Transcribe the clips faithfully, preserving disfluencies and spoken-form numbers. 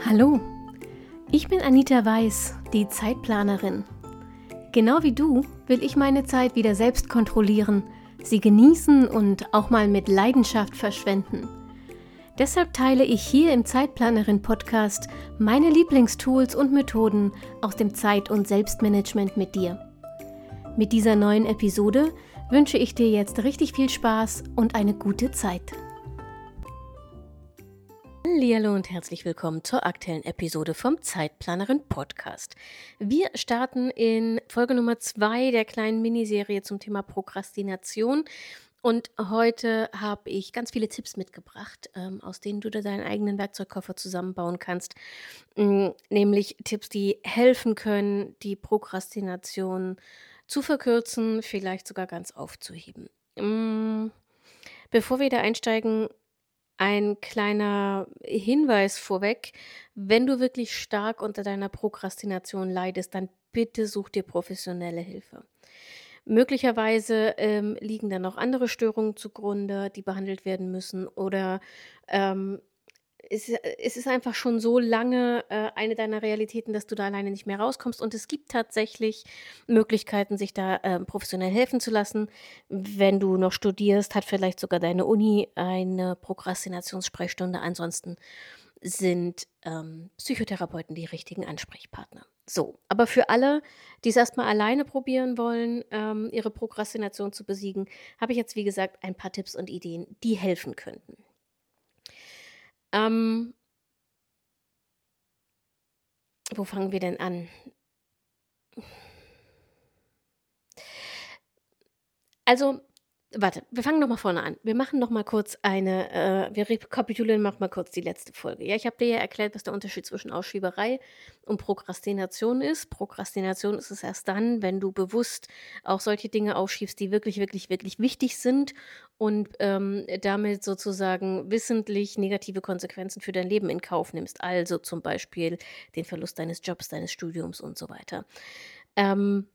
Hallo, ich bin Anita Weiß, die Zeitplanerin. Genau wie du will ich meine Zeit wieder selbst kontrollieren, sie genießen und auch mal mit Leidenschaft verschwenden. Deshalb teile ich hier im Zeitplanerin-Podcast meine Lieblingstools und Methoden aus dem Zeit- und Selbstmanagement mit dir. Mit dieser neuen Episode wünsche ich dir jetzt richtig viel Spaß und eine gute Zeit. Hallihallo und herzlich willkommen zur aktuellen Episode vom Zeitplanerin Podcast. Wir starten in Folge Nummer zwei der kleinen Miniserie zum Thema Prokrastination. Und heute habe ich ganz viele Tipps mitgebracht, ähm, aus denen du dir deinen eigenen Werkzeugkoffer zusammenbauen kannst. Mm, nämlich Tipps, die helfen können, die Prokrastination zu verkürzen, vielleicht sogar ganz aufzuheben. Mm, Bevor wir da einsteigen, ein kleiner Hinweis vorweg: Wenn du wirklich stark unter deiner Prokrastination leidest, dann bitte such dir professionelle Hilfe. Möglicherweise ähm, liegen da noch andere Störungen zugrunde, die behandelt werden müssen, oder ähm, es, es ist einfach schon so lange äh, eine deiner Realitäten, dass du da alleine nicht mehr rauskommst. Und es gibt tatsächlich Möglichkeiten, sich da ähm, professionell helfen zu lassen. Wenn du noch studierst, hat vielleicht sogar deine Uni eine Prokrastinationssprechstunde. Ansonsten sind ähm, Psychotherapeuten die richtigen Ansprechpartner. So, aber für alle, die es erstmal alleine probieren wollen, ähm, ihre Prokrastination zu besiegen, habe ich jetzt, wie gesagt, ein paar Tipps und Ideen, die helfen könnten. Ähm, Wo fangen wir denn an? Also, warte, wir fangen noch mal vorne an. Wir machen noch mal kurz eine, äh wir rekapitulieren noch mal kurz die letzte Folge. Ja, ich habe dir ja erklärt, was der Unterschied zwischen Aufschieberei und Prokrastination ist. Prokrastination ist es erst dann, wenn du bewusst auch solche Dinge aufschiebst, die wirklich, wirklich, wirklich wichtig sind und ähm, damit sozusagen wissentlich negative Konsequenzen für dein Leben in Kauf nimmst. Also zum Beispiel den Verlust deines Jobs, deines Studiums und so weiter. Ähm,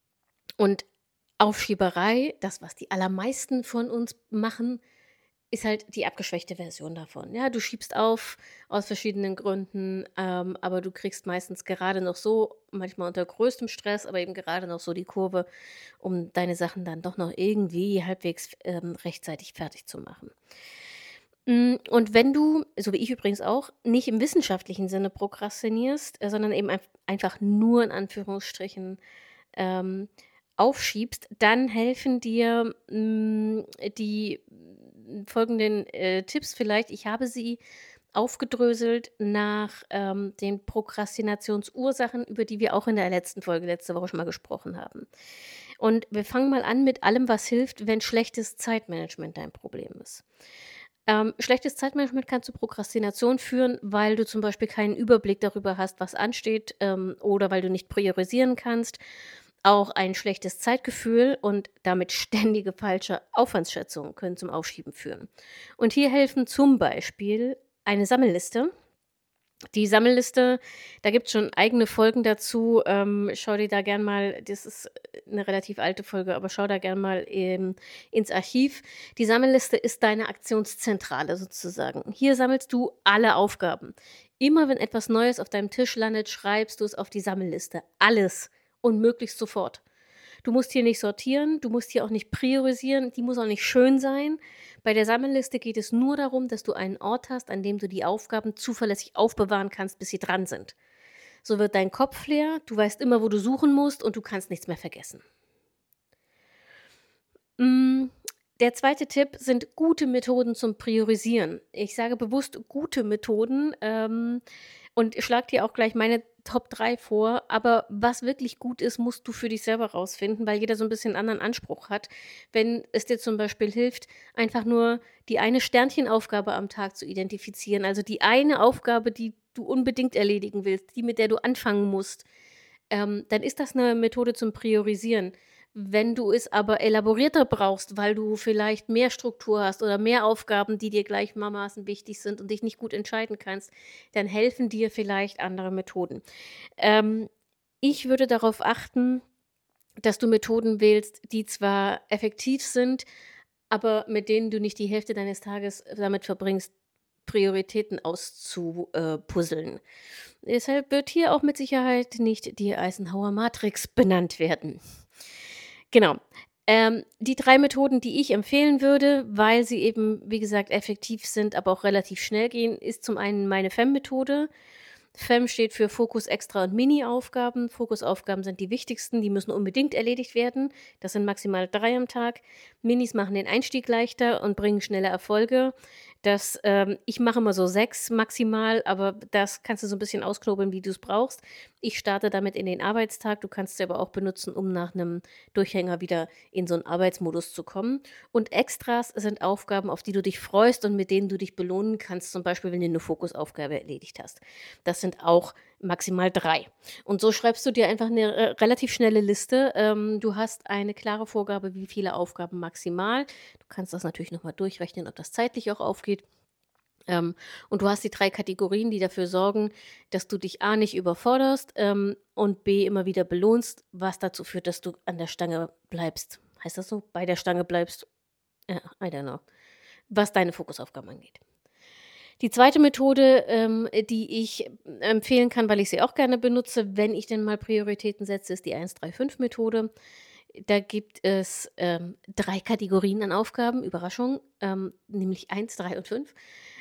und Aufschieberei, das, was die allermeisten von uns machen, ist halt die abgeschwächte Version davon. Ja, du schiebst auf aus verschiedenen Gründen, ähm, aber du kriegst meistens gerade noch so, manchmal unter größtem Stress, aber eben gerade noch so die Kurve, um deine Sachen dann doch noch irgendwie halbwegs ähm, rechtzeitig fertig zu machen. Mm, Und wenn du, so wie ich übrigens auch, nicht im wissenschaftlichen Sinne prokrastinierst, äh, sondern eben einf- einfach nur in Anführungsstrichen ähm, aufschiebst, dann helfen dir mm, die mm, folgenden äh, Tipps vielleicht. Ich habe sie aufgedröselt nach ähm, den Prokrastinationsursachen, über die wir auch in der letzten Folge letzte Woche schon mal gesprochen haben. Und wir fangen mal an mit allem, was hilft, wenn schlechtes Zeitmanagement dein Problem ist. Ähm, schlechtes Zeitmanagement kann zu Prokrastination führen, weil du zum Beispiel keinen Überblick darüber hast, was ansteht, ähm, oder weil du nicht priorisieren kannst. Auch ein schlechtes Zeitgefühl und damit ständige falsche Aufwandsschätzungen können zum Aufschieben führen. Und hier helfen zum Beispiel eine Sammelliste. Die Sammelliste, da gibt's schon eigene Folgen dazu. Ähm, schau dir da gern mal, das ist eine relativ alte Folge, aber schau da gern mal ähm, ins Archiv. Die Sammelliste ist deine Aktionszentrale sozusagen. Hier sammelst du alle Aufgaben. Immer wenn etwas Neues auf deinem Tisch landet, schreibst du es auf die Sammelliste. Alles und möglichst sofort. Du musst hier nicht sortieren, du musst hier auch nicht priorisieren, die muss auch nicht schön sein. Bei der Sammelliste geht es nur darum, dass du einen Ort hast, an dem du die Aufgaben zuverlässig aufbewahren kannst, bis sie dran sind. So wird dein Kopf leer, du weißt immer, wo du suchen musst und du kannst nichts mehr vergessen. Mm, Der zweite Tipp sind gute Methoden zum Priorisieren. Ich sage bewusst gute Methoden ähm, und ich schlage dir auch gleich meine Top drei vor. Aber was wirklich gut ist, musst du für dich selber rausfinden, weil jeder so ein bisschen anderen Anspruch hat. Wenn es dir zum Beispiel hilft, einfach nur die eine Sternchenaufgabe am Tag zu identifizieren, also die eine Aufgabe, die du unbedingt erledigen willst, die, mit der du anfangen musst, ähm, dann ist das eine Methode zum Priorisieren. Wenn du es aber elaborierter brauchst, weil du vielleicht mehr Struktur hast oder mehr Aufgaben, die dir gleichermaßen wichtig sind und dich nicht gut entscheiden kannst, dann helfen dir vielleicht andere Methoden. Ähm, Ich würde darauf achten, dass du Methoden wählst, die zwar effektiv sind, aber mit denen du nicht die Hälfte deines Tages damit verbringst, Prioritäten auszupuzzeln. Deshalb wird hier auch mit Sicherheit nicht die Eisenhower-Matrix benannt werden. Genau. Ähm, die drei Methoden, die ich empfehlen würde, weil sie eben, wie gesagt, effektiv sind, aber auch relativ schnell gehen, ist zum einen meine FEM-Methode. FEM steht für Fokus, Extra und Mini-Aufgaben. Fokusaufgaben sind die wichtigsten, die müssen unbedingt erledigt werden. Das sind maximal drei am Tag. Minis machen den Einstieg leichter und bringen schnelle Erfolge. Das, ähm ich mache immer so sechs maximal, aber das kannst du so 'n bisschen ausknobeln, wie du's brauchst. Ich starte damit in den Arbeitstag. Du kannst sie aber auch benutzen, um nach 'nem Durchhänger wieder in so 'n Arbeitsmodus zu kommen. Und Extras sind Aufgaben, auf die du dich freust und mit denen du dich belohnen kannst, zum Beispiel, wenn du 'ne Fokusaufgabe erledigt hast. Das sind auch maximal drei. Und so schreibst du dir einfach 'ne, äh, relativ schnelle Liste. Ähm, du hast eine klare Vorgabe, wie viele Aufgaben maximal. Du kannst das natürlich noch mal durchrechnen, ob das zeitlich auch aufgeht. Ähm, und du hast die drei Kategorien, die dafür sorgen, dass du dich A nicht überforderst, ähm, und B immer wieder belohnst, was dazu führt, dass du an der Stange bleibst. Heißt das so? Bei der Stange bleibst? Äh, I don't know. Was deine Fokusaufgaben angeht. Die zweite Methode, ähm, die ich empfehlen kann, weil ich sie auch gerne benutze, wenn ich denn mal Prioritäten setze, ist die eins-drei-fünf-Methode. Da gibt es, ähm, drei Kategorien an Aufgaben, Überraschung, ähm, nämlich eins, drei und fünf.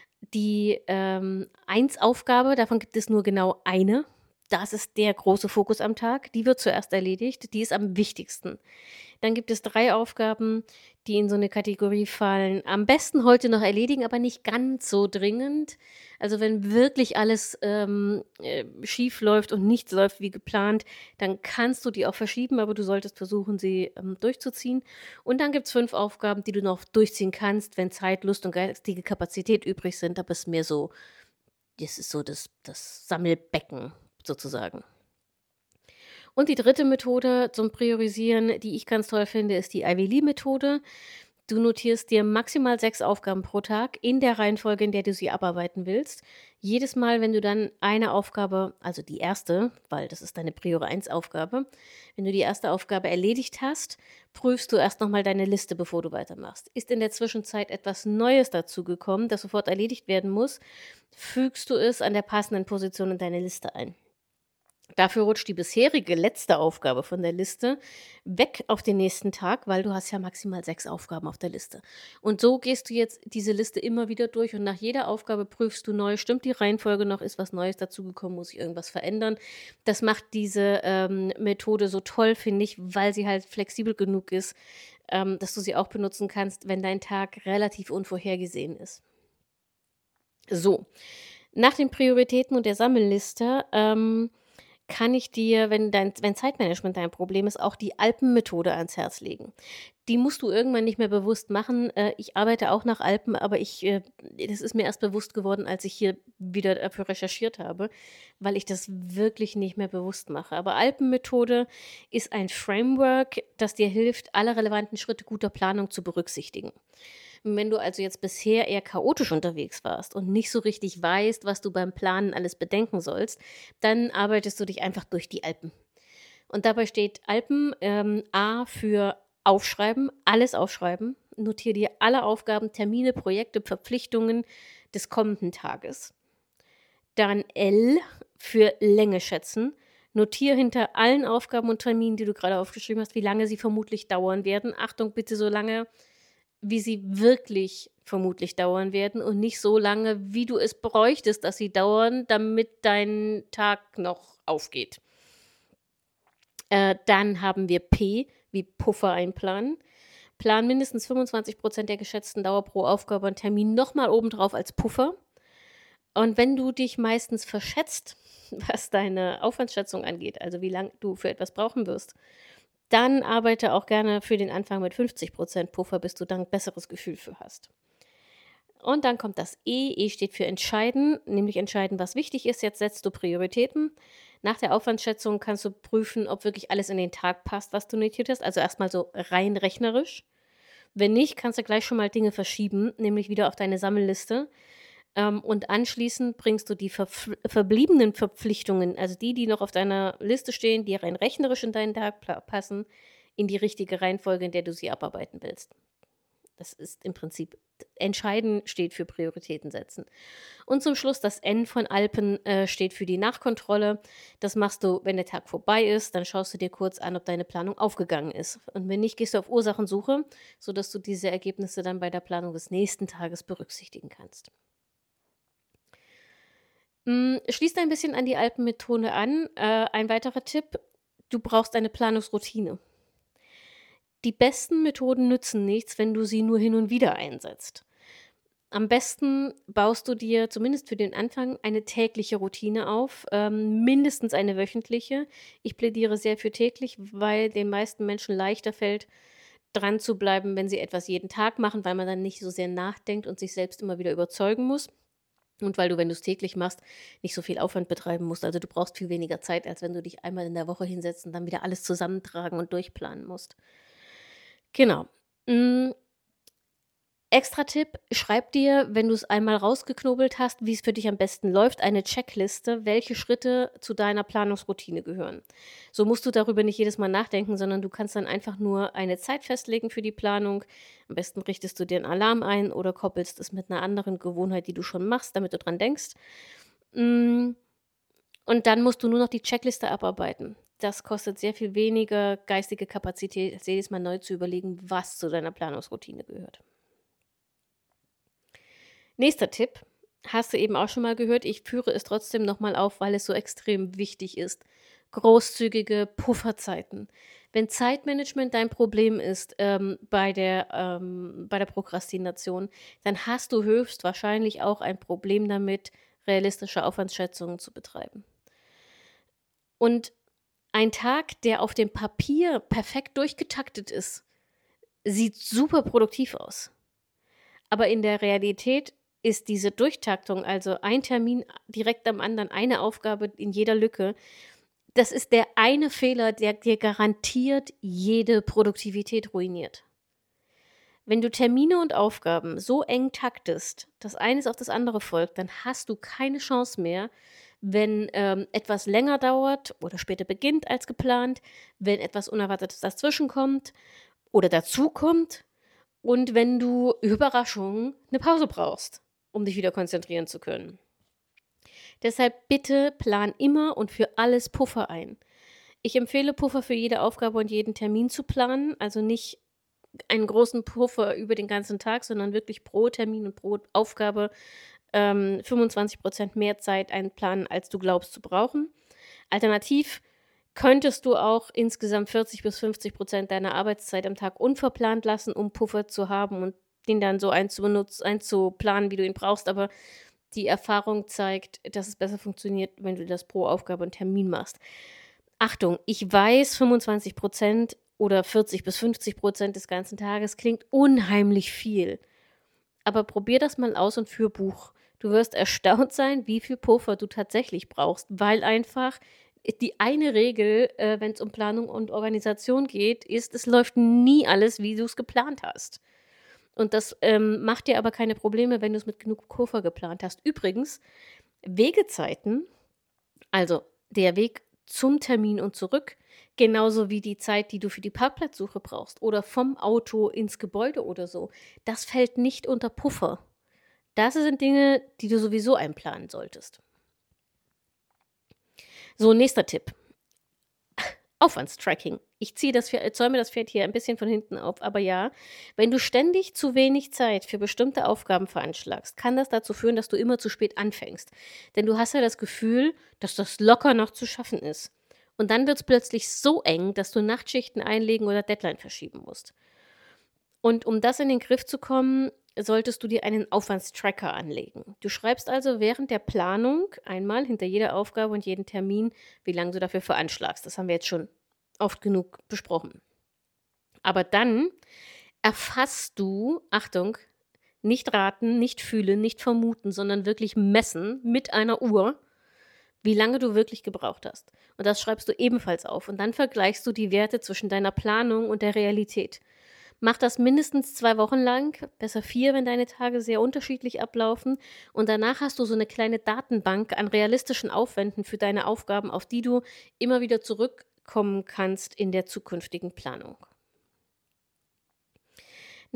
Die, ähm, eins-Aufgabe, davon gibt es nur genau eine. Das ist der große Fokus am Tag. Die wird zuerst erledigt, die ist am wichtigsten. Dann gibt es drei Aufgaben, die in so 'ne Kategorie fallen. Am besten heute noch erledigen, aber nicht ganz so dringend. Also, wenn wirklich alles, ähm, äh, schiefläuft und nichts läuft wie geplant, dann kannst du die auch verschieben, aber du solltest versuchen, sie, ähm, durchzuziehen. Und dann gibt's fünf Aufgaben, die du noch durchziehen kannst, wenn Zeit, Lust und geistige Kapazität übrig sind, aber ist mehr so das ist so das das Sammelbecken sozusagen. Und die dritte Methode zum Priorisieren, die ich ganz toll finde, ist die Ivy Lee-Methode. Du notierst dir maximal sechs Aufgaben pro Tag in der Reihenfolge, in der du sie abarbeiten willst. Jedes Mal, wenn du dann eine Aufgabe also die erste, weil das ist deine Priore eins Aufgabe wenn du die erste Aufgabe erledigt hast, prüfst du erst noch mal deine Liste, bevor du weitermachst. Ist in der Zwischenzeit etwas Neues dazugekommen, das sofort erledigt werden muss, fügst du es an der passenden Position in deine Liste ein. Dafür rutscht die bisherige letzte Aufgabe von der Liste weg auf den nächsten Tag, weil du hast ja maximal sechs Aufgaben auf der Liste. Und so gehst du jetzt diese Liste immer wieder durch und nach jeder Aufgabe prüfst du neu: Stimmt die Reihenfolge noch? Ist was Neues dazugekommen? Muss ich irgendwas verändern? Das macht diese, ähm, Methode so toll, finde ich, weil sie halt flexibel genug ist, ähm, dass du sie auch benutzen kannst, wenn dein Tag relativ unvorhergesehen ist. So, nach den Prioritäten und der Sammelliste, ähm, kann ich dir, wenn dein wenn Zeitmanagement dein Problem ist, auch die Alpen-Methode ans Herz legen. Die musst du irgendwann nicht mehr bewusst machen. Äh, ich arbeite auch nach Alpen, aber ich, äh das ist mir erst bewusst geworden, als ich hier wieder dafür recherchiert habe, weil ich das wirklich nicht mehr bewusst mache. Aber Alpen-Methode ist ein Framework, das dir hilft, alle relevanten Schritte guter Planung zu berücksichtigen. Wenn du also jetzt bisher eher chaotisch unterwegs warst und nicht so richtig weißt, was du beim Planen alles bedenken sollst, dann arbeitest du dich einfach durch die Alpen. Und dabei steht Alpen, ähm, A für Aufschreiben, alles aufschreiben. Notiere dir alle Aufgaben, Termine, Projekte, Verpflichtungen des kommenden Tages. Dann L für Länge schätzen. Notiere hinter allen Aufgaben und Terminen, die du grade aufgeschrieben hast, wie lange sie vermutlich dauern werden. Achtung, bitte so lange, wie sie wirklich vermutlich dauern werden und nicht so lange, wie du es bräuchtest, dass sie dauern, damit dein Tag noch aufgeht. Äh, dann haben wir P wie Puffer einplanen. Plan mindestens fünfundzwanzig Prozent der geschätzten Dauer pro Aufgabe und Termin noch mal obendrauf als Puffer. Und wenn du dich meistens verschätzt, was deine Aufwandsschätzung angeht, also wie lang du für etwas brauchen wirst, dann arbeite auch gerne für den Anfang mit fünfzig Prozent Puffer, bis du dann 'n besseres Gefühl für hast. Und dann kommt das E. E steht für entscheiden, nämlich entscheiden, was wichtig ist. Jetzt setzt du Prioritäten. Nach der Aufwandsschätzung kannst du prüfen, ob wirklich alles in den Tag passt, was du notiert hast, also erst mal so rein rechnerisch. Wenn nicht, kannst du gleich schon mal Dinge verschieben, nämlich wieder auf deine Sammelliste. Ähm, und anschließend bringst du die verpfl verbliebenen Verpflichtungen, also die, die noch auf deiner Liste stehen, die rein rechnerisch in deinen Tag pla passen, in die richtige Reihenfolge, in der du sie abarbeiten willst. Das ist im Prinzip entscheiden steht für Prioritäten setzen. Und zum Schluss das N von Alpen, äh, steht für die Nachkontrolle. Das machst du, wenn der Tag vorbei ist, dann schaust du dir kurz an, ob deine Planung aufgegangen ist. Und wenn nicht, gehst du auf Ursachensuche, sodass du diese Ergebnisse dann bei der Planung des nächsten Tages berücksichtigen kannst. Hm, schließt ein bisschen an die Alpenmethode an. Äh, ein weiterer Tipp: Du brauchst eine Planungsroutine. Die besten Methoden nützen nichts, wenn du sie nur hin und wieder einsetzt. Am besten baust du dir zumindest für den Anfang eine tägliche Routine auf, ähm, mindestens eine wöchentliche. Ich plädiere sehr für täglich, weil den meisten Menschen leichter fällt, dran zu bleiben, wenn sie etwas jeden Tag machen, weil man dann nicht so sehr nachdenkt und sich selbst immer wieder überzeugen muss. Und weil du, wenn du es täglich machst, nicht so viel Aufwand betreiben musst. Also du brauchst viel weniger Zeit, als wenn du dich einmal in der Woche hinsetzt und dann wieder alles zusammentragen und durchplanen musst. Genau. Hm, Extra-Tipp: Schreib dir, wenn du es einmal rausgeknobelt hast, wie es für dich am besten läuft, eine Checkliste, welche Schritte zu deiner Planungsroutine gehören. So musst du darüber nicht jedes Mal nachdenken, sondern du kannst dann einfach nur eine Zeit festlegen für die Planung. Am besten richtest du dir einen Alarm ein oder koppelst es mit einer anderen Gewohnheit, die du schon machst, damit du dran denkst. Hm, und dann musst du nur noch die Checkliste abarbeiten. Das kostet sehr viel weniger geistige Kapazität, als jedes Mal neu zu überlegen, was zu deiner Planungsroutine gehört. Nächster Tipp, hast du eben auch schon mal gehört, ich führe es trotzdem noch mal auf, weil es so extrem wichtig ist. Großzügige Pufferzeiten. Wenn Zeitmanagement dein Problem ist, ähm, bei der ähm, bei der Prokrastination, dann hast du höchstwahrscheinlich auch ein Problem damit, realistische Aufwandschätzungen zu betreiben. Und ein Tag, der auf dem Papier perfekt durchgetaktet ist, sieht super produktiv aus. Aber in der Realität ist diese Durchtaktung, also ein Termin direkt am anderen, eine Aufgabe in jeder Lücke, das ist der eine Fehler, der dir garantiert jede Produktivität ruiniert. Wenn du Termine und Aufgaben so eng taktest, dass eines auf das andere folgt, dann hast du keine Chance mehr, wenn ähm, etwas länger dauert oder später beginnt als geplant, wenn etwas Unerwartetes dazwischenkommt oder dazukommt und wenn du, Überraschung, 'ne Pause brauchst, um dich wieder konzentrieren zu können. Deshalb bitte plan immer und für alles Puffer ein. Ich empfehle, Puffer für jede Aufgabe und jeden Termin zu planen, also nicht einen großen Puffer über den ganzen Tag, sondern wirklich pro Termin und pro Aufgabe, ähm, fünfundzwanzig mehr Zeit einplanen, als du glaubst zu brauchen. Alternativ könntest du auch insgesamt vierzig bis fünfzig deiner Arbeitszeit am Tag unverplant lassen, um Puffer zu haben und den dann so einzubenutz einzuplanen, wie du ihn brauchst. Aber die Erfahrung zeigt, dass es besser funktioniert, wenn du das pro Aufgabe und Termin machst. Achtung, ich weiß, fünfundzwanzig oder vierzig bis fünfzig des ganzen Tages klingt unheimlich viel. Aber probier das mal aus und führ Buch. Du wirst erstaunt sein, wie viel Puffer du tatsächlich brauchst, weil einfach die eine Regel, äh, wenn es um Planung und Organisation geht, ist, es läuft nie alles, wie du es geplant hast. Und das, ähm, macht dir aber keine Probleme, wenn du es mit genug Puffer geplant hast. Übrigens, Wegezeiten, also der Weg zum Termin und zurück, genauso wie die Zeit, die du für die Parkplatzsuche brauchst oder vom Auto ins Gebäude oder so, das fällt nicht unter Puffer. Das sind Dinge, die du sowieso einplanen solltest. So, nächster Tipp. Aufwandstracking. Ich ziehe das Pferd zäume das Pferd hier ein bisschen von hinten auf, aber ja, wenn du ständig zu wenig Zeit für bestimmte Aufgaben veranschlagst, kann das dazu führen, dass du immer zu spät anfängst. Denn du hast ja das Gefühl, dass das locker noch zu schaffen ist. Und dann wird es plötzlich so eng, dass du Nachtschichten einlegen oder Deadline verschieben musst. Und um das in den Griff zu kommen, solltest du dir einen Aufwandstracker anlegen. Du schreibst also während der Planung einmal hinter jeder Aufgabe und jeden Termin, wie lange du dafür veranschlagst. Das haben wir jetzt schon oft genug besprochen. Aber dann erfasst du, Achtung, nicht raten, nicht fühlen, nicht vermuten, sondern wirklich messen mit einer Uhr, wie lange du wirklich gebraucht hast. Und das schreibst du ebenfalls auf. Und dann vergleichst du die Werte zwischen deiner Planung und der Realität. Mach das mindestens zwei Wochen lang, besser vier, wenn deine Tage sehr unterschiedlich ablaufen. Und danach hast du so eine kleine Datenbank an realistischen Aufwänden für deine Aufgaben, auf die du immer wieder zurückkommen kannst in der zukünftigen Planung.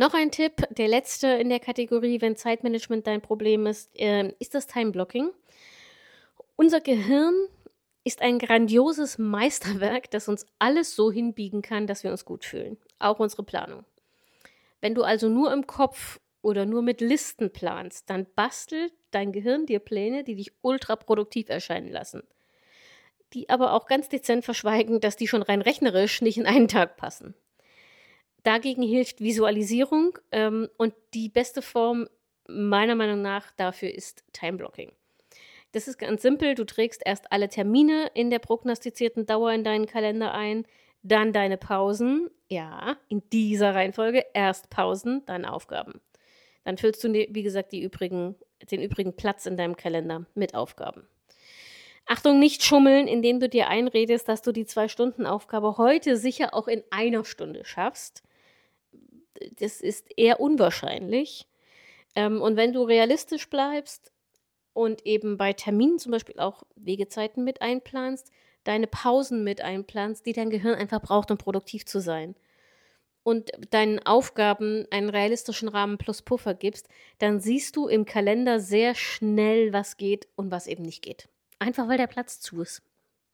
Noch ein Tipp, der letzte in der Kategorie, wenn Zeitmanagement dein Problem ist, ähm, ist das Time-Blocking. Unser Gehirn ist ein grandioses Meisterwerk, das uns alles so hinbiegen kann, dass wir uns gut fühlen, auch unsere Planung. Wenn du also nur im Kopf oder nur mit Listen planst, dann bastelt dein Gehirn dir Pläne, die dich ultraproduktiv erscheinen lassen, die aber auch ganz dezent verschweigen, dass die schon rein rechnerisch nicht in einen Tag passen. Dagegen hilft Visualisierung, ähm, und die beste Form meiner Meinung nach dafür ist Time-Blocking. Das ist ganz simpel, du trägst erst alle Termine in der prognostizierten Dauer in deinen Kalender ein, dann deine Pausen, ja, in dieser Reihenfolge, erst Pausen, dann Aufgaben. Dann füllst du, ne wie gesagt, die übrigen den übrigen Platz in deinem Kalender mit Aufgaben. Achtung, nicht schummeln, indem du dir einredest, dass du die zwei-Stunden-Aufgabe heute sicher auch in einer Stunde schaffst. Das ist eher unwahrscheinlich. Ähm, und wenn du realistisch bleibst und eben bei Terminen zum Beispiel auch Wegezeiten mit einplanst, deine Pausen mit einplanst, die dein Gehirn einfach braucht, um produktiv zu sein, und deinen Aufgaben einen realistischen Rahmen plus Puffer gibst, dann siehst du im Kalender sehr schnell, was geht und was eben nicht geht. Einfach weil der Platz zu ist.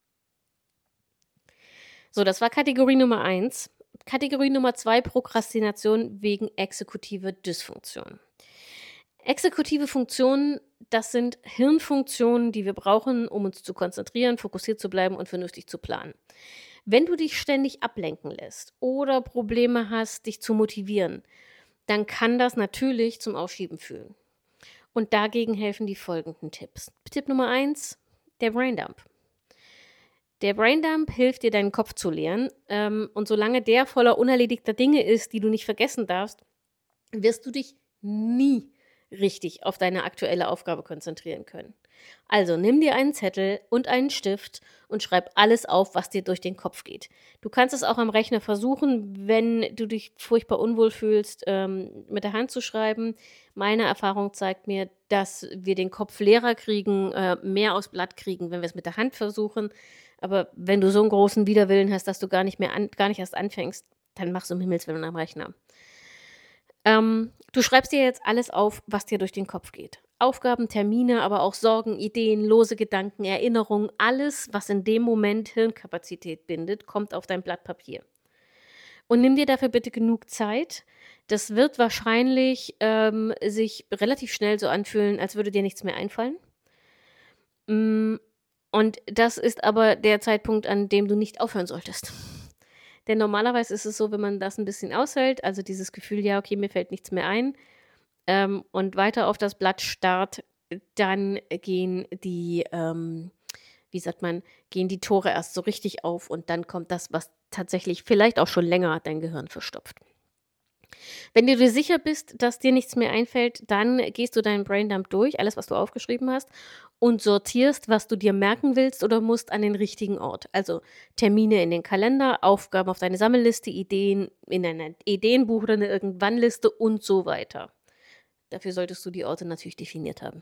So, das war Kategorie Nummer eins. Kategorie Nummer zwei, Prokrastination wegen exekutive Dysfunktion. Exekutive Funktionen, das sind Hirnfunktionen, die wir brauchen, um uns zu konzentrieren, fokussiert zu bleiben und vernünftig zu planen. Wenn du dich ständig ablenken lässt oder Probleme hast, dich zu motivieren, dann kann das natürlich zum Aufschieben führen. Und dagegen helfen die folgenden Tipps. Tipp Nummer eins, der Braindump. Der Braindump hilft dir, deinen Kopf zu leeren. Ähm, und solange der voller unerledigter Dinge ist, die du nicht vergessen darfst, wirst du dich nie richtig auf deine aktuelle Aufgabe konzentrieren können. Also nimm dir einen Zettel und einen Stift und schreib alles auf, was dir durch den Kopf geht. Du kannst es auch am Rechner versuchen, wenn du dich furchtbar unwohl fühlst, ähm, mit der Hand zu schreiben. Meine Erfahrung zeigt mir, dass wir den Kopf leerer kriegen, äh, mehr aufs Blatt kriegen, wenn wir es mit der Hand versuchen. Aber wenn du so einen großen Widerwillen hast, dass du gar nicht mehr an, gar nicht erst anfängst, dann machst du um Himmels Willen am Rechner. Ähm, du schreibst dir jetzt alles auf, was dir durch den Kopf geht. Aufgaben, Termine, aber auch Sorgen, Ideen, lose Gedanken, Erinnerungen, alles, was in dem Moment Hirnkapazität bindet, kommt auf dein Blatt Papier. Und nimm dir dafür bitte genug Zeit. Das wird wahrscheinlich ähm, sich relativ schnell so anfühlen, als würde dir nichts mehr einfallen. Mm, Und das ist aber der Zeitpunkt, an dem du nicht aufhören solltest. Denn normalerweise ist es so, wenn man das ein bisschen aushält, also dieses Gefühl, ja, okay, mir fällt nichts mehr ein, ähm, und weiter auf das Blatt starrt, dann gehen die, ähm, wie sagt man, gehen die Tore erst so richtig auf und dann kommt das, was tatsächlich vielleicht auch schon länger dein Gehirn verstopft. Wenn du dir sicher bist, dass dir nichts mehr einfällt, dann gehst du deinen Braindump durch, alles, was du aufgeschrieben hast, und sortierst, was du dir merken willst oder musst, an den richtigen Ort. Also Termine in den Kalender, Aufgaben auf deine Sammelliste, Ideen in ein Ideenbuch oder eine Irgendwann-Liste und so weiter. Dafür solltest du die Orte natürlich definiert haben.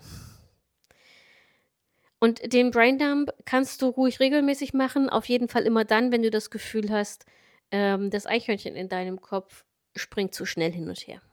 Und den Braindump kannst du ruhig regelmäßig machen, auf jeden Fall immer dann, wenn du das Gefühl hast, ähm, das Eichhörnchen in deinem Kopf springt zu schnell hin und her.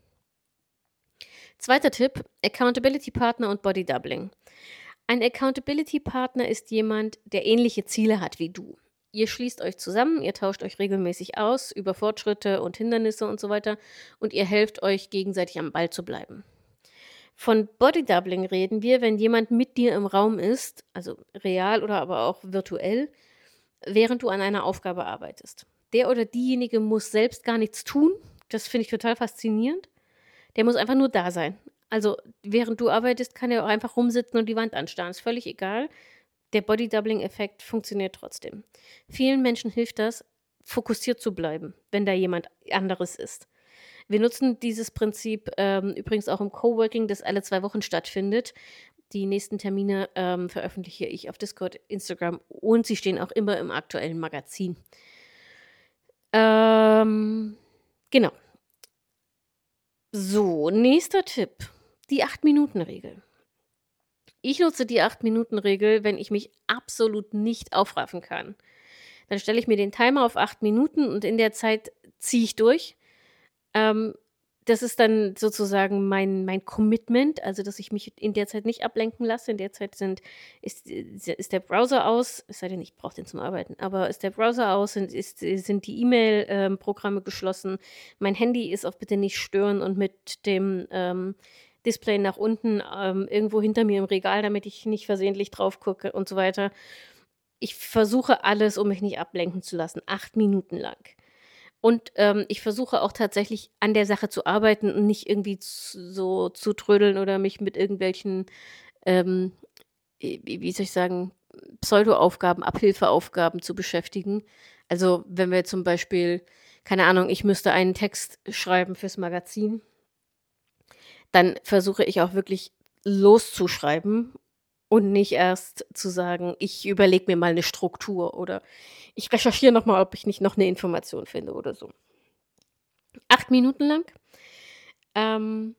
Zweiter Tipp, Accountability Partner und Body Doubling. Ein Accountability Partner ist jemand, der ähnliche Ziele hat wie du. Ihr schließt euch zusammen, ihr tauscht euch regelmäßig aus über Fortschritte und Hindernisse und so weiter und ihr helft euch gegenseitig am Ball zu bleiben. Von Body Doubling reden wir, wenn jemand mit dir im Raum ist, also real oder aber auch virtuell, während du an einer Aufgabe arbeitest. Der oder diejenige muss selbst gar nichts tun. Das finde ich total faszinierend. Der muss einfach nur da sein. Also während du arbeitest, kann er auch einfach rumsitzen und die Wand anstarren. Ist völlig egal. Der Body-Doubling-Effekt funktioniert trotzdem. Vielen Menschen hilft das, fokussiert zu bleiben, wenn da jemand anderes ist. Wir nutzen dieses Prinzip ähm, übrigens auch im Coworking, das alle zwei Wochen stattfindet. Die nächsten Termine ähm, veröffentliche ich auf Discord, Instagram und sie stehen auch immer im aktuellen Magazin. Ähm, genau. So, nächster Tipp. Die acht-Minuten-Regel. Ich nutze die acht-Minuten-Regel, wenn ich mich absolut nicht aufraffen kann. Dann stelle ich mir den Timer auf acht Minuten und in der Zeit ziehe ich durch. Ähm, das ist dann sozusagen mein mein Commitment, also, dass ich mich in der Zeit nicht ablenken lasse. In der Zeit sind ist ist ist der Browser aus, es sei denn, ich brauche den zum Arbeiten, aber ist der Browser aus, sind ist sind die E-Mail ähm, Programme geschlossen. Mein Handy ist auf „Bitte nicht stören“ und mit dem, ähm, Display nach unten, ähm, irgendwo hinter mir im Regal, damit ich nicht versehentlich drauf gucke und so weiter. Ich versuche alles, um mich nicht ablenken zu lassen, acht Minuten lang. Und, ähm, ich versuche auch tatsächlich an der Sache zu arbeiten und nicht irgendwie z so zu trödeln oder mich mit irgendwelchen, ähm, äh, wie wie soll ich sagen, Pseudoaufgaben, Abhilfeaufgaben zu beschäftigen. Also, wenn wir zum Beispiel keine Ahnung, ich müsste einen Text schreiben fürs Magazin, dann versuche ich auch wirklich loszuschreiben und nicht erst zu sagen: „Ich überlege mir mal 'ne Struktur“ oder „Ich recherchiere noch mal, ob ich nicht noch 'ne Information finde“ oder so. acht Minuten lang. Ähm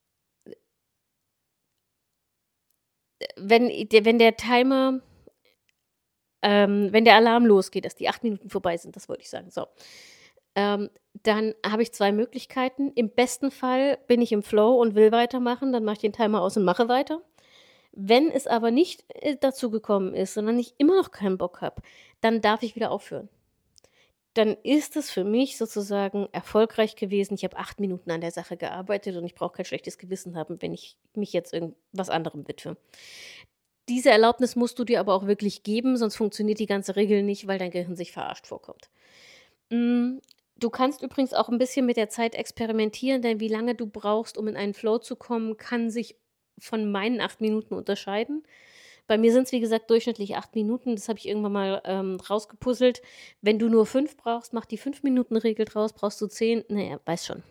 äh, wenn i der wenn der Timer ähm, wenn der Alarm losgeht, dass die acht Minuten vorbei sind, das wollte ich sagen, so. Ähm, dann habe ich zwei Möglichkeiten. Im besten Fall bin ich im Flow und will weitermachen, dann mache ich den Timer aus und mache weiter. Wenn es aber nicht, äh, dazu gekommen ist, sondern ich immer noch keinen Bock habe, dann darf ich wieder aufhören. Dann ist es für mich sozusagen erfolgreich gewesen. Ich habe acht Minuten an der Sache gearbeitet und ich brauche kein schlechtes Gewissen haben, wenn ich mich jetzt irgendwas anderem widme. Diese Erlaubnis musst du dir aber auch wirklich geben, sonst funktioniert die ganze Regel nicht, weil dein Gehirn sich verarscht vorkommt. Hm, du kannst übrigens auch 'n bisschen mit der Zeit experimentieren, denn wie lange du brauchst, um in einen Flow zu kommen, kann sich von meinen acht Minuten unterscheiden. Bei mir sind's, wie gesagt, durchschnittlich acht Minuten. Das habe ich irgendwann mal, ähm, rausgepuzzelt. Wenn du nur fünf brauchst, mach die fünf-Minuten-Regel draus. Brauchst du zehn, na ja, weißt schon.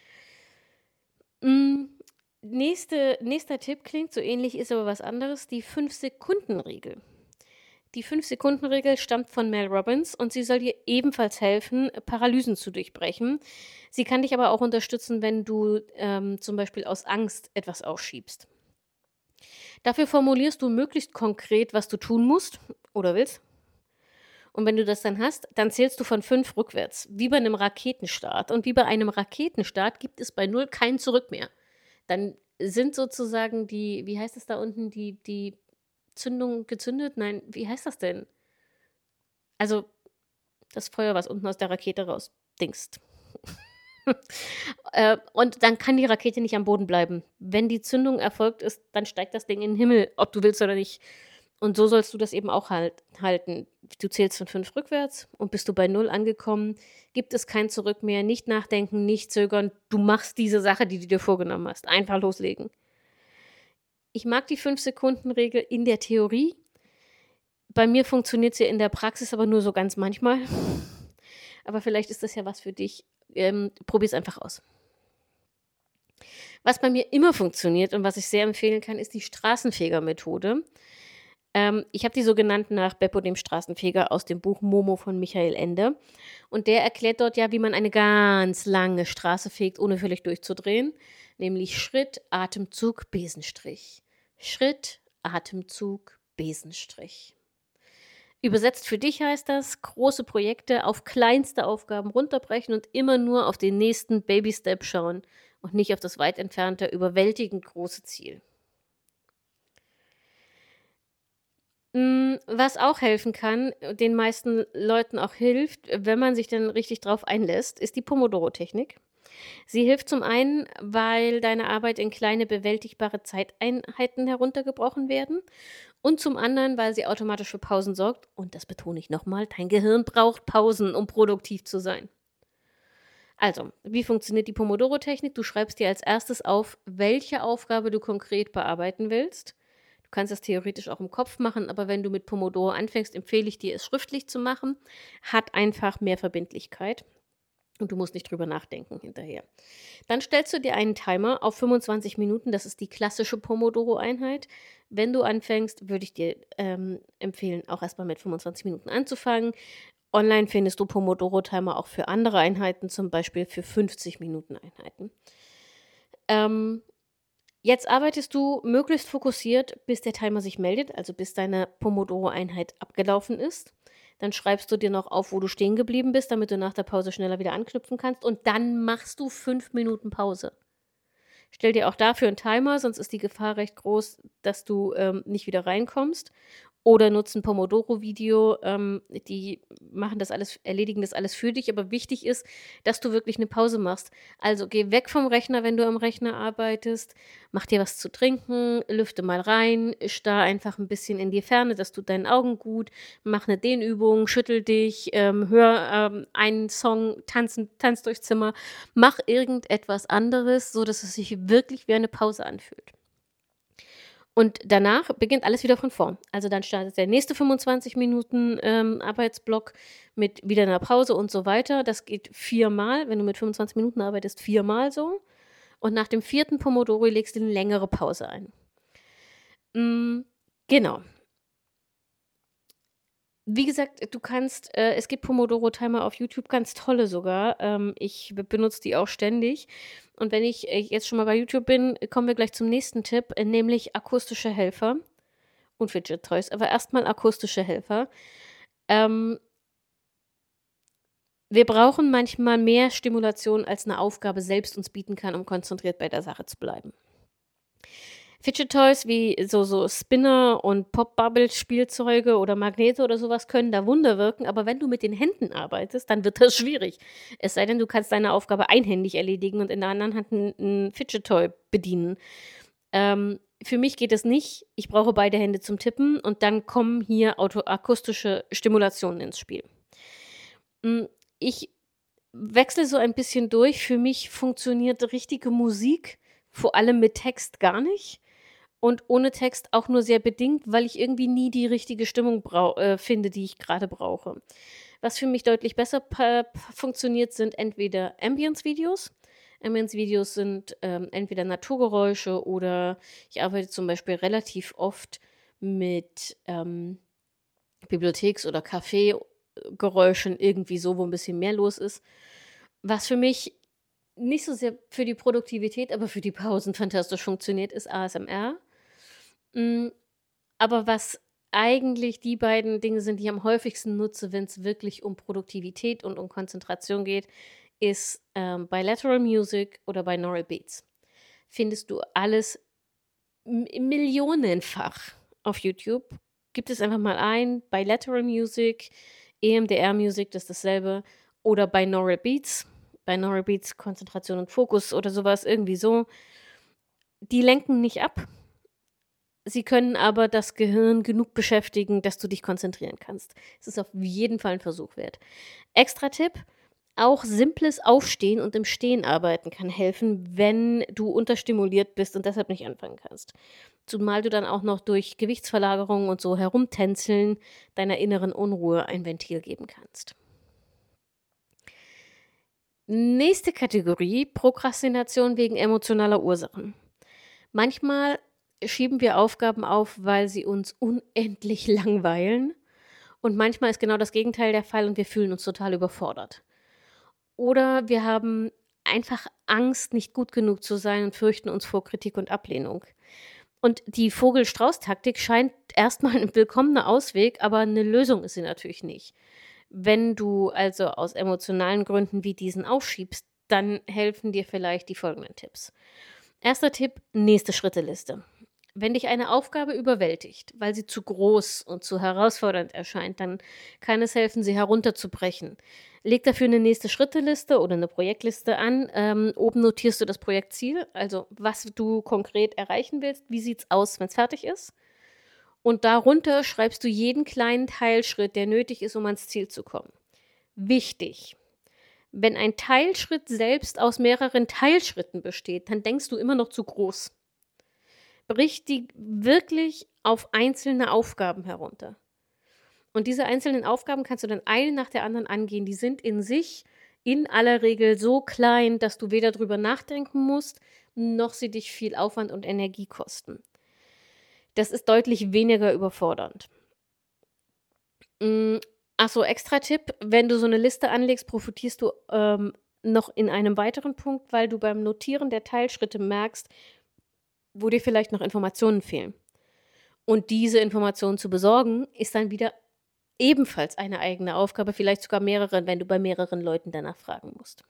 Hm, nächste nächster Tipp klingt so ähnlich, ist aber was anderes, die Fünf-Sekunden-Regel. Die Fünf-Sekunden-Regel stammt von Mel Robbins und sie soll dir ebenfalls helfen, Paralysen zu durchbrechen. Sie kann dich aber auch unterstützen, wenn du, ähm, zum Beispiel aus Angst etwas aufschiebst. Dafür formulierst du möglichst konkret, was du tun musst oder willst. Und wenn du das dann hast, dann zählst du von fünf rückwärts, wie bei 'nem Raketenstart. Und wie bei einem Raketenstart gibt es bei null kein Zurück mehr. Dann sind sozusagen die wie heißt das da unten, die die Zündung gezündet? Nein, wie heißt das denn? Also, das Feuer, was unten aus der Rakete raus dingst. Äh, und dann kann die Rakete nicht am Boden bleiben. Wenn die Zündung erfolgt ist, dann steigt das Ding in 'n Himmel, ob du willst oder nicht. Und so sollst du das eben auch halt halten. Du zählst von fünf rückwärts und bist du bei null angekommen, gibt es kein Zurück mehr, nicht nachdenken, nicht zögern. Du machst diese Sache, die du dir vorgenommen hast. Einfach loslegen. Ich mag die Fünf-Sekunden-Regel in der Theorie. Bei mir funktioniert sie in der Praxis aber nur so ganz manchmal. Aber vielleicht ist das ja was für dich. Ähm, probier's einfach aus. Was bei mir immer funktioniert und was ich sehr empfehlen kann, ist die Straßenfeger-Methode. Ähm, ich habe die so genannt nach Beppo dem Straßenfeger aus dem Buch „Momo“ von Michael Ende. Und der erklärt dort ja, wie man eine ganz lange Straße fegt, ohne völlig durchzudrehen, nämlich Schritt, Atemzug, Besenstrich. Schritt, Atemzug, Besenstrich. Übersetzt für dich heißt das, große Projekte auf kleinste Aufgaben runterbrechen und immer nur auf den nächsten Baby-Step schauen und nicht auf das weit entfernte, überwältigend große Ziel. Hm, was auch helfen kann, äh, den meisten Leuten auch hilft, wenn man sich dann richtig drauf einlässt, ist die Pomodoro-Technik. Sie hilft zum einen, weil deine Arbeit in kleine bewältigbare Zeiteinheiten heruntergebrochen werden und zum anderen, weil sie automatisch für Pausen sorgt und das betone ich noch mal, dein Gehirn braucht Pausen, um produktiv zu sein. Also, wie funktioniert die Pomodoro-Technik? Du schreibst dir als erstes auf, welche Aufgabe du konkret bearbeiten willst. Du kannst das theoretisch auch im Kopf machen, aber wenn du mit Pomodoro anfängst, empfehle ich dir, es schriftlich zu machen. Hat einfach mehr Verbindlichkeit und du musst nicht drüber nachdenken hinterher. Dann stellst du dir einen Timer auf fünfundzwanzig Minuten, das ist die klassische Pomodoro-Einheit. Wenn du anfängst, würde ich dir, ähm, empfehlen, auch erst mal mit fünfundzwanzig Minuten anzufangen. Online findest du Pomodoro-Timer auch für andere Einheiten, zum Beispiel für fünfzig-Minuten-Einheiten. Ähm, jetzt arbeitest du möglichst fokussiert, bis der Timer sich meldet, also bis deine Pomodoro-Einheit abgelaufen ist. Dann schreibst du dir noch auf, wo du stehen geblieben bist, damit du nach der Pause schneller wieder anknüpfen kannst und dann machst du fünf Minuten Pause. Stell dir auch dafür 'n Timer, sonst ist die Gefahr recht groß, dass du, ähm, nicht wieder reinkommst. Oder nutz 'n Pomodoro-Video, ähm, die machen das alles erledigen das alles für dich, aber wichtig ist, dass du wirklich 'ne Pause machst. Also, geh weg vom Rechner, wenn du am Rechner arbeitest, mach dir was zu trinken, lüfte mal rein, starr einfach 'n bisschen in die Ferne, das tut deinen Augen gut, mach 'ne Dehnübung, schüttel dich, ähm, hör, ähm, einen Song, tanzen tanz durchs Zimmer. Mach irgendetwas anderes, sodass es sich wirklich wie eine Pause anfühlt. Und danach beginnt alles wieder von vorn. Also, dann startet der nächste fünfundzwanzig Minuten, ähm, Arbeitsblock mit wieder 'ner Pause und so weiter. Das geht viermal, wenn du mit fünfundzwanzig Minuten arbeitest, viermal so. Und nach dem vierten Pomodoro legst du 'ne längere Pause ein. Hm, genau. Wie gesagt, du kannst äh, es gibt Pomodoro-Timer auf YouTube, ganz tolle sogar. Ähm, ich be benutze die auch ständig. Und wenn ich, äh, jetzt schon mal bei YouTube bin, kommen wir gleich zum nächsten Tipp, äh, nämlich akustische Helfer und Fidget Toys. Aber erst mal akustische Helfer. Ähm wir brauchen manchmal mehr Stimulation, als 'ne Aufgabe selbst uns bieten kann, um konzentriert bei der Sache zu bleiben. Fidget Toys wie so so Spinner und Pop-Bubble-Spielzeuge oder Magnete oder so was können da Wunder wirken, aber wenn du mit den Händen arbeitest, dann wird das schwierig. Es sei denn, du kannst deine Aufgabe einhändig erledigen und in der anderen Hand 'n 'n Fidget Toy bedienen. Ähm, für mich geht das nicht. Ich brauche beide Hände zum Tippen und dann kommen hier auto akustische Stimulationen ins Spiel. Hm, ich wechsle so ein bisschen durch. Für mich funktioniert richtige Musik, vor allem mit Text, gar nicht und ohne Text auch nur sehr bedingt, weil ich irgendwie nie die richtige Stimmung brau äh, finde, die ich grade brauche. Was für mich deutlich besser pa p funktioniert, sind entweder Ambience-Videos. Ambience-Videos sind, ähm, entweder Naturgeräusche oder ich arbeite zum Beispiel relativ oft mit, ähm, Bibliotheks oder Café äh, Geräuschen, irgendwie so, wo 'n bisschen mehr los ist. Was für mich nicht so sehr für die Produktivität, aber für die Pausen fantastisch funktioniert, ist ASMR. Hm, aber was eigentlich die beiden Dinge sind, die ich am häufigsten nutze, wenn's wirklich um Produktivität und um Konzentration geht, ist, ähm, Bilateral Music oder Binaural Beats. Findest du alles m millionenfach auf YouTube. Gib das einfach mal ein, Bilateral Music, EMDR Music, das ist dasselbe oder Binaural Beats. Binaural Beats, Konzentration und Fokus oder so was, irgendwie so. Die lenken nicht ab. Sie können aber das Gehirn genug beschäftigen, dass du dich konzentrieren kannst. Es ist auf jeden Fall 'n Versuch wert. Extra-Tipp: Auch simples Aufstehen und im Stehen arbeiten kann helfen, wenn du unterstimuliert bist und deshalb nicht anfangen kannst. Zumal du dann auch noch durch Gewichtsverlagerung und so Herumtänzeln deiner inneren Unruhe ein Ventil geben kannst. Nächste Kategorie: Prokrastination wegen emotionaler Ursachen. Manchmal schieben wir Aufgaben auf, weil sie uns unendlich langweilen und manchmal ist genau das Gegenteil der Fall und wir fühlen uns total überfordert. Oder wir haben einfach Angst, nicht gut genug zu sein und fürchten uns vor Kritik und Ablehnung. Und die Vogel-Strauß-Taktik scheint erst mal 'n willkommener Ausweg, aber 'ne Lösung ist sie natürlich nicht. Wenn du also aus emotionalen Gründen wie diesen aufschiebst, dann helfen dir vielleicht die folgenden Tipps. Erster Tipp: Nächste Schritte-Liste. Wenn dich eine Aufgabe überwältigt, weil sie zu groß und zu herausfordernd erscheint, dann kann es helfen, sie herunterzubrechen. Leg dafür 'ne nächste Schritte-Liste oder 'ne Projektliste an. Ähm, oben notierst du das Projektziel, also was du konkret erreichen willst. Wie sieht's aus, wenn's fertig ist? Und darunter schreibst du jeden kleinen Teilschritt, der nötig ist, um ans Ziel zu kommen. Wichtig: Wenn ein Teilschritt selbst aus mehreren Teilschritten besteht, dann denkst du immer noch zu groß. Brich die wirklich auf einzelne Aufgaben herunter. Und diese einzelnen Aufgaben kannst du dann eine nach der anderen angehen. Die sind in sich in aller Regel so klein, dass du weder drüber nachdenken musst, noch sie dich viel Aufwand und Energie kosten. Das ist deutlich weniger überfordernd. Hm, ach so, Extra-Tipp: Wenn du so 'ne Liste anlegst, profitierst du, ähm, noch in einem weiteren Punkt, weil du beim Notieren der Teilschritte merkst, wo dir vielleicht noch Informationen fehlen. Und diese Informationen zu besorgen, ist dann wieder ebenfalls eine eigene Aufgabe, vielleicht sogar mehrere, wenn du bei mehreren Leuten danach fragen musst.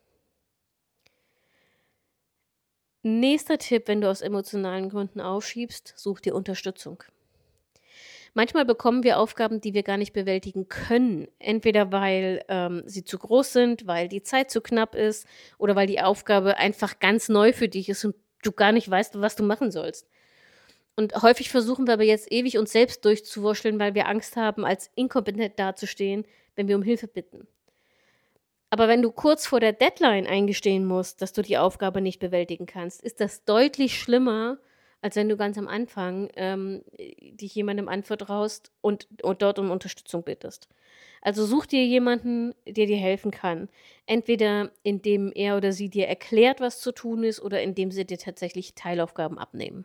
Nächster Tipp, wenn du aus emotionalen Gründen aufschiebst, such dir Unterstützung. Manchmal bekommen wir Aufgaben, die wir gar nicht bewältigen können. Entweder weil ähm, sie zu groß sind, weil die Zeit zu knapp ist oder weil die Aufgabe einfach ganz neu für dich ist und du gar nicht weißt, was du machen sollst. Und häufig versuchen wir aber jetzt ewig uns selbst durchzuwurschteln, weil wir Angst haben, als inkompetent dazustehen, wenn wir um Hilfe bitten. Aber wenn du kurz vor der Deadline eingestehen musst, dass du die Aufgabe nicht bewältigen kannst, ist das deutlich schlimmer, als wenn du ganz am Anfang ähm, äh, dich jemandem anvertraust und, und dort um Unterstützung bittest. Also such dir jemanden, der dir helfen kann. Entweder indem er oder sie dir erklärt, was zu tun ist, oder indem sie dir tatsächlich Teilaufgaben abnehmen.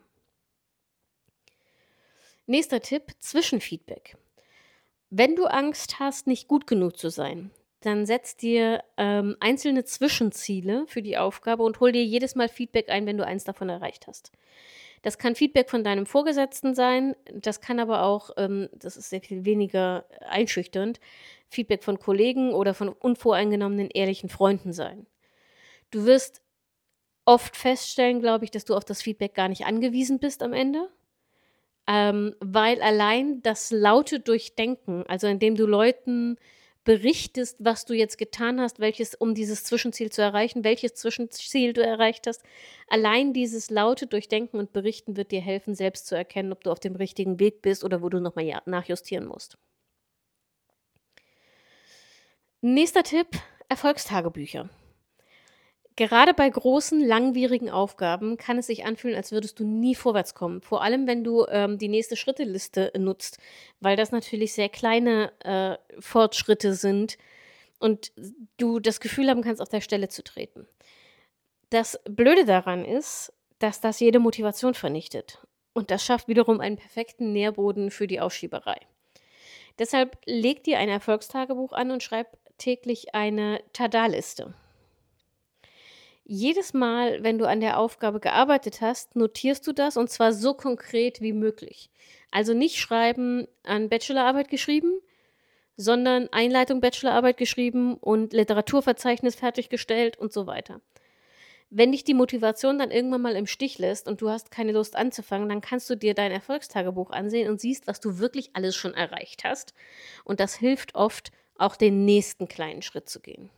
Nächster Tipp, Zwischenfeedback. Wenn du Angst hast, nicht gut genug zu sein, dann setz dir ähm, einzelne Zwischenziele für die Aufgabe und hol dir jedes Mal Feedback ein, wenn du eins davon erreicht hast. Das kann Feedback von deinem Vorgesetzten sein, das kann aber auch, ähm, das ist sehr viel weniger einschüchternd, Feedback von Kollegen oder von unvoreingenommenen, ehrlichen Freunden sein. Du wirst oft feststellen, glaube ich, dass du auf das Feedback gar nicht angewiesen bist am Ende. Ähm, weil allein das laute Durchdenken, also indem du Leuten berichtest, was du jetzt getan hast, welches um dieses Zwischenziel zu erreichen, welches Zwischenziel du erreicht hast, allein dieses laute Durchdenken und Berichten wird dir helfen, selbst zu erkennen, ob du auf dem richtigen Weg bist oder wo du noch mal ja nachjustieren musst. Nächster Tipp, Erfolgstagebücher. Gerade bei großen, langwierigen Aufgaben kann es sich anfühlen, als würdest du nie vorwärts kommen. Vor allem, wenn du, ähm, die nächste Schritteliste nutzt, weil das natürlich sehr kleine, äh, Fortschritte sind und du das Gefühl haben kannst, auf der Stelle zu treten. Das Blöde daran ist, dass das jede Motivation vernichtet und das schafft wiederum einen perfekten Nährboden für die Aufschieberei. Deshalb leg dir ein Erfolgstagebuch an und schreib täglich eine Tada-Liste. Jedes Mal, wenn du an der Aufgabe gearbeitet hast, notierst du das und zwar so konkret wie möglich. Also nicht schreiben, an Bachelorarbeit geschrieben, sondern Einleitung Bachelorarbeit geschrieben und Literaturverzeichnis fertiggestellt und so weiter. Wenn dich die Motivation dann irgendwann mal im Stich lässt und du hast keine Lust anzufangen, dann kannst du dir dein Erfolgstagebuch ansehen und siehst, was du wirklich alles schon erreicht hast. Und das hilft oft, auch den nächsten kleinen Schritt zu gehen.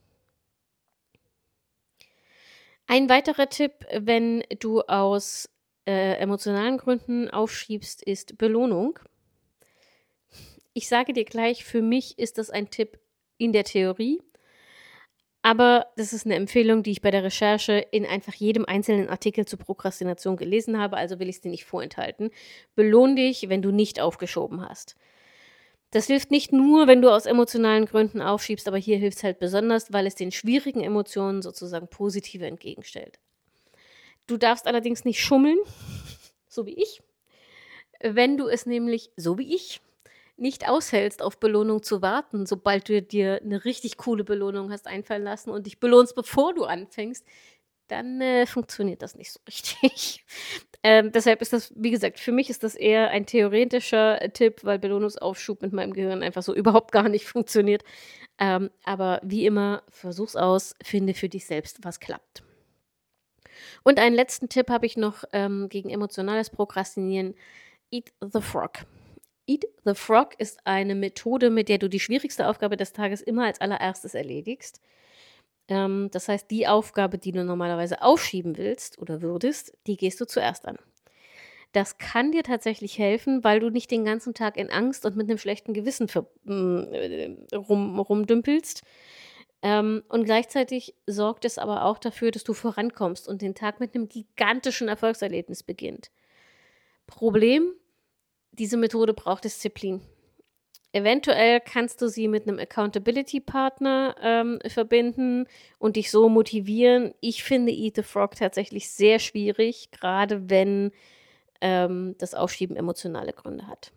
Ein weiterer Tipp, wenn du aus, äh, emotionalen Gründen aufschiebst, ist Belohnung. Ich sage dir gleich, für mich ist das ein Tipp in der Theorie, aber das ist 'ne Empfehlung, die ich bei der Recherche in einfach jedem einzelnen Artikel zur Prokrastination gelesen habe, also will ich's dir nicht vorenthalten. Belohn dich, wenn du nicht aufgeschoben hast. Das hilft nicht nur, wenn du aus emotionalen Gründen aufschiebst, aber hier hilft's halt besonders, weil es den schwierigen Emotionen sozusagen positive entgegenstellt. Du darfst allerdings nicht schummeln, so wie ich. Wenn du es nämlich, so wie ich, nicht aushältst, auf Belohnung zu warten, sobald du dir 'ne richtig coole Belohnung hast einfallen lassen und dich belohnst, bevor du anfängst, dann, äh, funktioniert das nicht so richtig. Ähm, deshalb ist das wie gesagt, für mich ist das eher ein theoretischer äh, Tipp, weil Belohnungsaufschub mit meinem Gehirn einfach so überhaupt gar nicht funktioniert. Ähm, aber wie immer, versuch's aus, finde für dich selbst, was klappt. Und einen letzten Tipp habe ich noch, ähm, gegen emotionales Prokrastinieren: Eat the Frog. Eat the Frog ist eine Methode, mit der du die schwierigste Aufgabe des Tages immer als allererstes erledigst. Ähm, das heißt, die Aufgabe, die du normalerweise aufschieben willst oder würdest, die gehst du zuerst an. Das kann dir tatsächlich helfen, weil du nicht den ganzen Tag in Angst und mit 'nem schlechten Gewissen ver hm, äh, rum rumdümpelst. Ähm, und gleichzeitig sorgt es aber auch dafür, dass du vorankommst und den Tag mit 'nem gigantischen Erfolgserlebnis beginnt. Problem: Diese Methode braucht Disziplin. Eventuell kannst du sie mit 'nem Accountability-Partner, ähm, verbinden und dich so motivieren. Ich finde Eat the Frog tatsächlich sehr schwierig, grade wenn, ähm, das Aufschieben emotionale Gründe hat.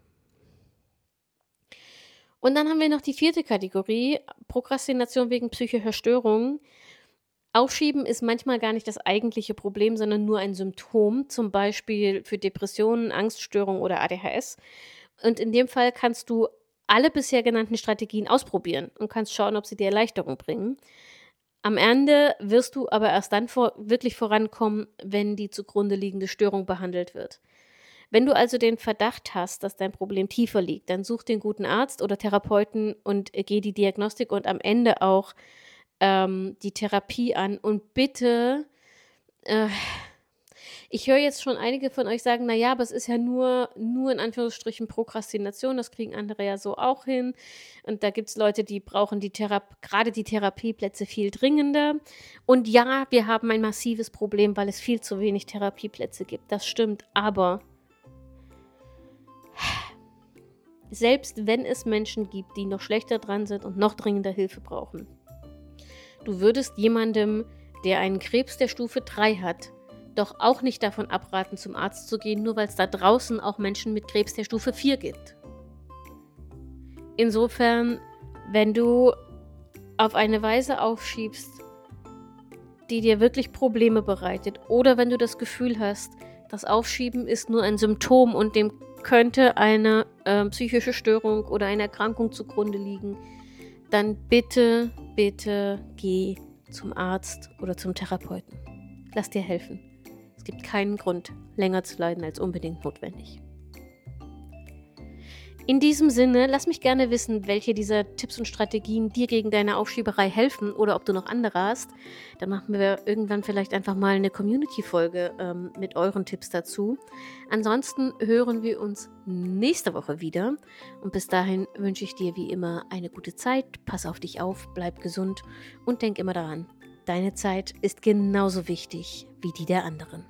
Und dann haben wir noch die vierte Kategorie, Prokrastination wegen psychischer Störungen. Aufschieben ist manchmal gar nicht das eigentliche Problem, sondern nur ein Symptom, zum Beispiel für Depressionen, Angststörungen oder A D H S. Und in dem Fall kannst du alle bisher genannten Strategien ausprobieren und kannst schauen, ob sie dir Erleichterung bringen. Am Ende wirst du aber erst dann vor wirklich vorankommen, wenn die zugrunde liegende Störung behandelt wird. Wenn du also den Verdacht hast, dass dein Problem tiefer liegt, dann such dir 'n guten Arzt oder Therapeuten und, äh, geh die Diagnostik und am Ende auch, ähm, die Therapie an. Und bitte, äh ich höre jetzt schon einige von euch sagen: „Na ja, aber es ist ja nur nur in Anführungsstrichen Prokrastination, das kriegen andere ja so auch hin.“ Und da gibt's Leute, die brauchen die Therap grade die Therapieplätze viel dringender. Und ja, wir haben ein massives Problem, weil es viel zu wenig Therapieplätze gibt. Das stimmt, aber selbst wenn es Menschen gibt, die noch schlechter dran sind und noch dringender Hilfe brauchen, du würdest jemandem, der einen Krebs der Stufe drei hat, doch auch nicht davon abraten, zum Arzt zu gehen, nur weil's da draußen auch Menschen mit Krebs der Stufe vier gibt. Insofern, wenn du auf eine Weise aufschiebst, die dir wirklich Probleme bereitet, oder wenn du das Gefühl hast, das Aufschieben ist nur ein Symptom und dem könnte eine, ähm, psychische Störung oder eine Erkrankung zugrunde liegen, dann bitte, bitte geh zum Arzt oder zum Therapeuten. Lass dir helfen. Es gibt keinen Grund, länger zu leiden als unbedingt notwendig. In diesem Sinne, lass mich gerne wissen, welche dieser Tipps und Strategien dir gegen deine Aufschieberei helfen oder ob du noch andere hast. Dann machen wir irgendwann vielleicht einfach mal 'ne Community-Folge, ähm, mit euren Tipps dazu. Ansonsten hören wir uns nächste Woche wieder und bis dahin wünsche ich dir wie immer eine gute Zeit. Pass auf dich auf, bleib gesund und denk immer daran: Deine Zeit ist genauso wichtig wie die der anderen.